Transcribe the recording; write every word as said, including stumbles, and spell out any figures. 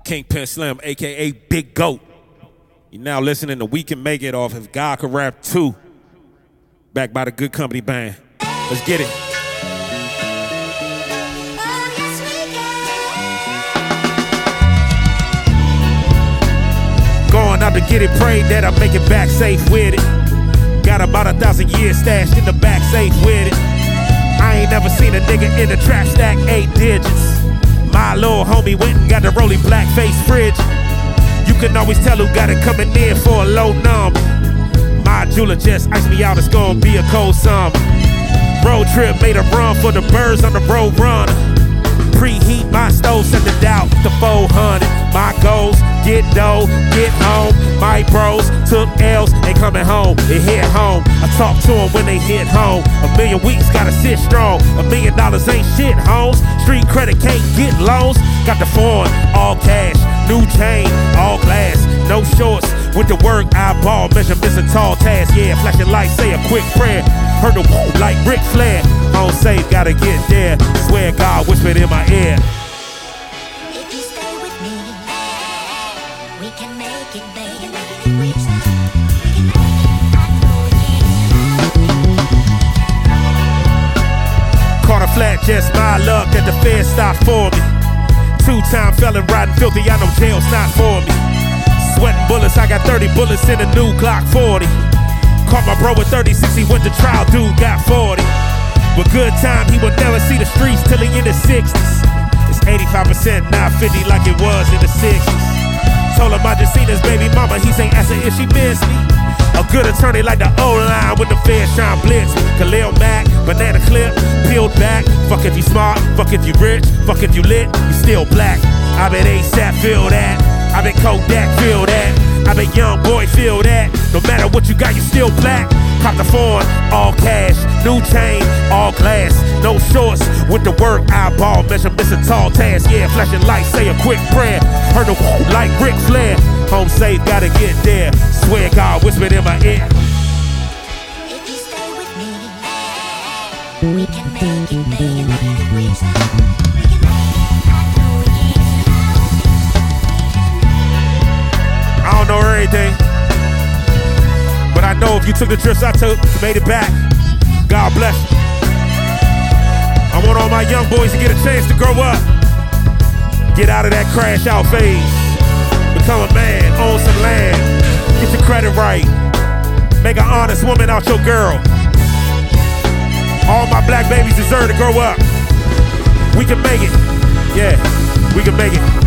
Kingpin Slim, a k a. Big Goat. You're now listening to We Can Make It off If God Could Rap two. Backed by the Good Company Band. Let's get it. Going out to get it, prayed that I make it back safe with it. Got about a thousand years stashed in the back safe with it. I ain't never seen a nigga in the trap stack eight digits. My little homie went and got the rolling black face fridge. You can always tell who got it coming in for a low number. My jeweler just iced me out, it's gonna be a cold summer. Road trip made a run for the birds on the road runner. Preheat my stove, send it out to four hundred. My goals, get dough, get home. My bros took L's, ain't coming home, they hit home. I talk to them when they hit home. A million weeks gotta sit strong. A million dollars ain't shit, homes. Street credit can't get loans. Got the foreign, all cash. New chain, all glass, no shorts. With the work, eyeball, measurements a tall task. Yeah, flashing lights, say a quick prayer. Heard the woo like Ric Flair. On safe, gotta get there. Swear God whispered in my ear. If you stay with me, we can make it, baby. We can make it, I know we can. Caught a flat, just my luck that the feds stopped for me. Two-time felon riding filthy, I know jail's not for me. Sweating bullets, I got thirty bullets in a new Glock forty. Caught my bro with thirty-six, he went to trial, dude got forty. But good time, he would never see the streets till he in his sixties. It's eighty-five percent, not fifty like it was in the sixties. Told him I just seen his baby mama, he ain't asking if she missed me. A good attorney like the O-line when the feds shine blitz. Khalil Mack, banana clip, peeled back. Fuck if you smart, fuck if you rich, fuck if you lit, you still black. I bet ASAP feel that, I bet Kodak feel that, I bet Young Boy feel that. No matter what you got, you still black. Cop the foreign, all cash, new chain, all glass, no shorts. With the work, eyeball, measurements a tall task. Yeah, flashing lights, say a quick prayer. Heard the woo like Ric Flair. Home safe, gotta get there. Swear God whispered in my ear. If you stay with me, we can make it, baby. We can make it, I know we can. I don't know everything, but I know if you took the trips I took, you made it back. God bless you. I want all my young boys to get a chance to grow up. Get out of that crash out phase. Become a man, own some land. Get your credit right. Make an honest woman out your girl. All my black babies deserve to grow up. We can make it. Yeah, we can make it.